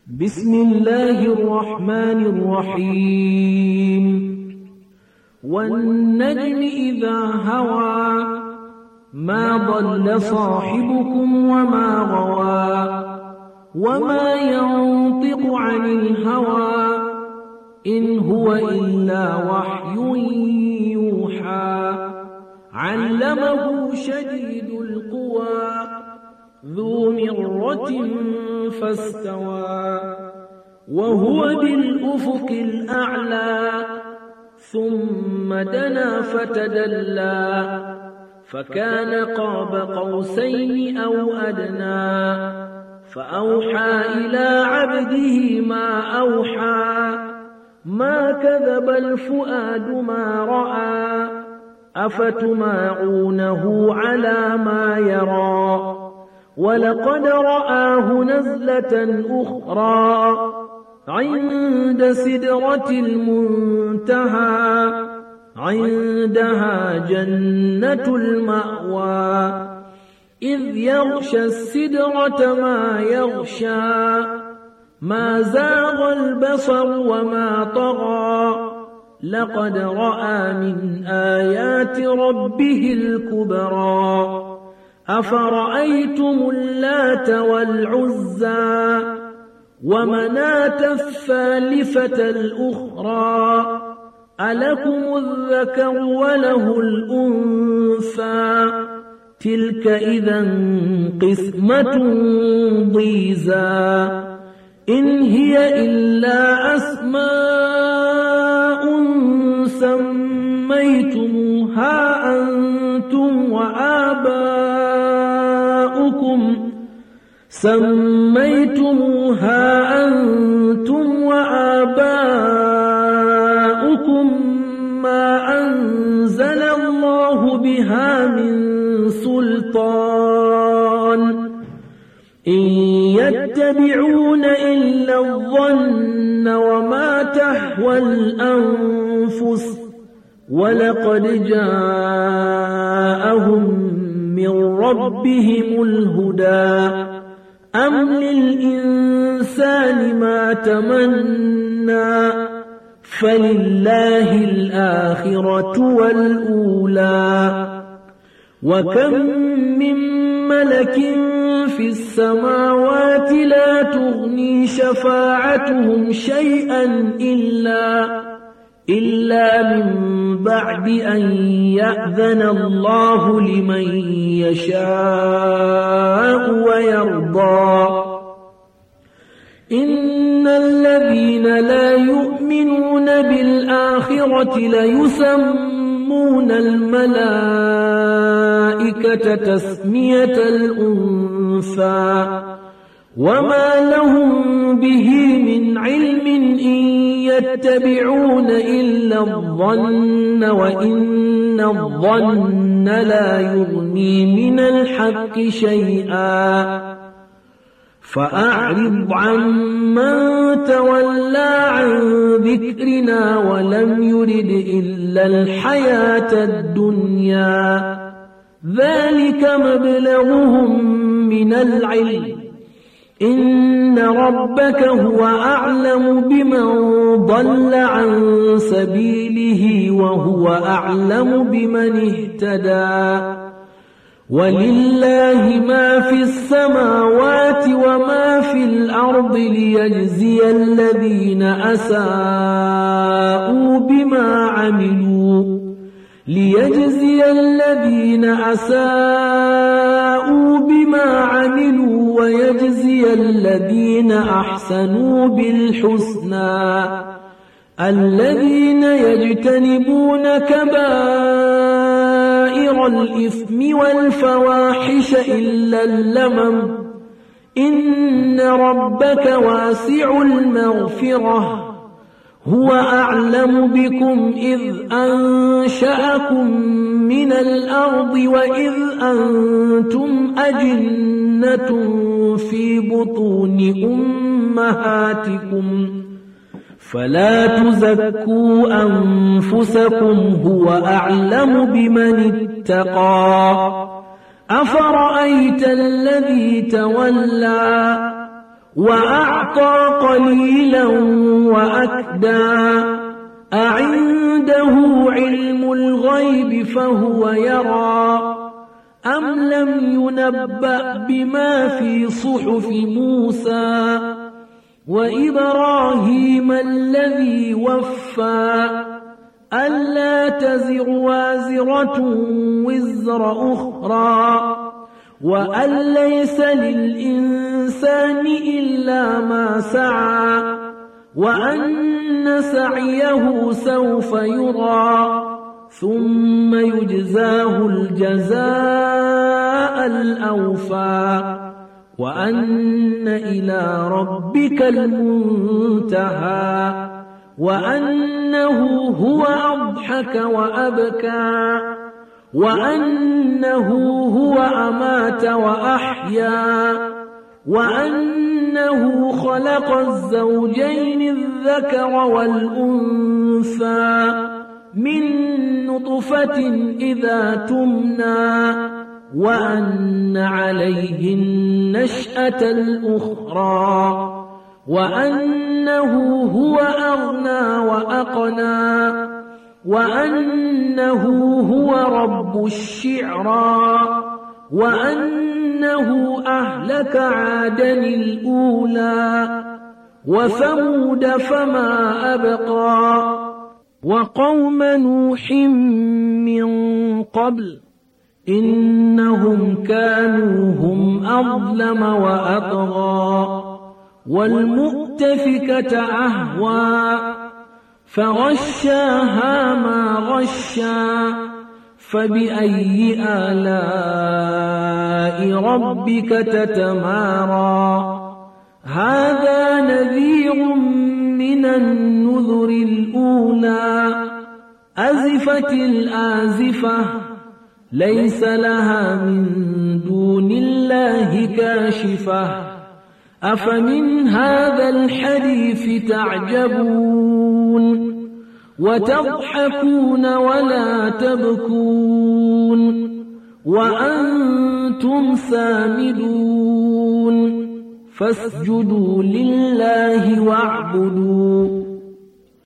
بسم الله الرحمن الرحيم والنجم إذا هوى ما ضل صاحبكم وما غوى وما ينطق عن الهوى إن هو إلا وحي يوحى علمه شديد القوى ذو مرة فاستوى وهو بالأفق الأعلى ثم دنا فتدلى فكان قاب قوسين أو أدنى فأوحى إلى عبده ما أوحى ما كذب الفؤاد ما رأى أفتماعونه على ما يرى ولقد رآه نزلة أخرى عند سدرة المنتهى عندها جنة المأوى إذ يغشى السدرة ما يغشى ما زاغ البصر وما طغى لقد رأى من آيات ربه الكبرى أفرأيتم اللات والعزى ومناة الثالثة الأخرى ألكم الذكر وله الأنثى تلك إذا قسمة ضيزى إن هي إلا أسماء سميتموها أنتم وآباؤكم ما أنزل الله بها من سلطان إن يتبعون إلا الظن وما تهوى الأنفس ولقد جاءهم من ربهم الهدى أم للإنسان ما تمنى فلله الآخرة والأولى وكم من ملك في السماوات لا تغني شفاعتهم شيئا إلا من بعد أن يأذن الله لمن يشاء ويرضى إن الذين لا يؤمنون بالآخرة ليسمون الملائكة تسمية الأنثى وما لهم به من علم إن يتبعون إلا الظن وإن الظن لا يغني من الحق شيئا فأعرض عمن تولى عن ذكرنا ولم يرد إلا الحياة الدنيا ذلك مبلغهم من العلم إن ربك هو أعلم بمن ضل عن سبيله وهو أعلم بمن اهتدى ولله ما في السماوات وما في الأرض ليجزي الذين أساءوا بما عملوا ويجزي الذين أحسنوا بالحسنى الذين يجتنبون كبائر الإثم والفواحش إلا اللمم إن ربك واسع المغفرة هو أعلم بكم إذ أنشأكم من الأرض وإذ أنتم أجنة في بطون أمهاتكم فلا تزكوا أنفسكم هو أعلم بمن اتقى أفرأيت الذي تولى وأعطى قليلا وأكدى أعنده علم الغيب فهو يرى أم لم ينبأ بما في صحف موسى وإبراهيم الذي وفى ألا تزر وازرة وزر أخرى وأن ليس للإنسان إلا ما سعى وأن سعيه سوف يرى ثم يجزاه الجزاء الأوفى وأن إلى ربك المنتهى وأنه هو أضحك وأبكى وأنه هو أمات وأحيا وأنه خلق الزوجين الذكر والأنثى من نطفة إذا تمنى وأن عليه النشأة الأخرى وأنه هو أغنى وأقنى وأنه هو رب الشعرى وأنه أهلك عادا الأولى وثمود فما أبقى وقوم نوح من قبل إنهم كانوا هم أظلم وأطغى والمؤتفكة أهوى فغشاها ما غشا فبأي آلاء ربك تتمارى هذا نذير من النذر الأولى أزفت الآزفة ليس لها من دون الله كاشفة أفمن هذا الحديث تعجبون وتضحكون ولا تبكون وأنتم سامدون فاسجدوا لله واعبدوا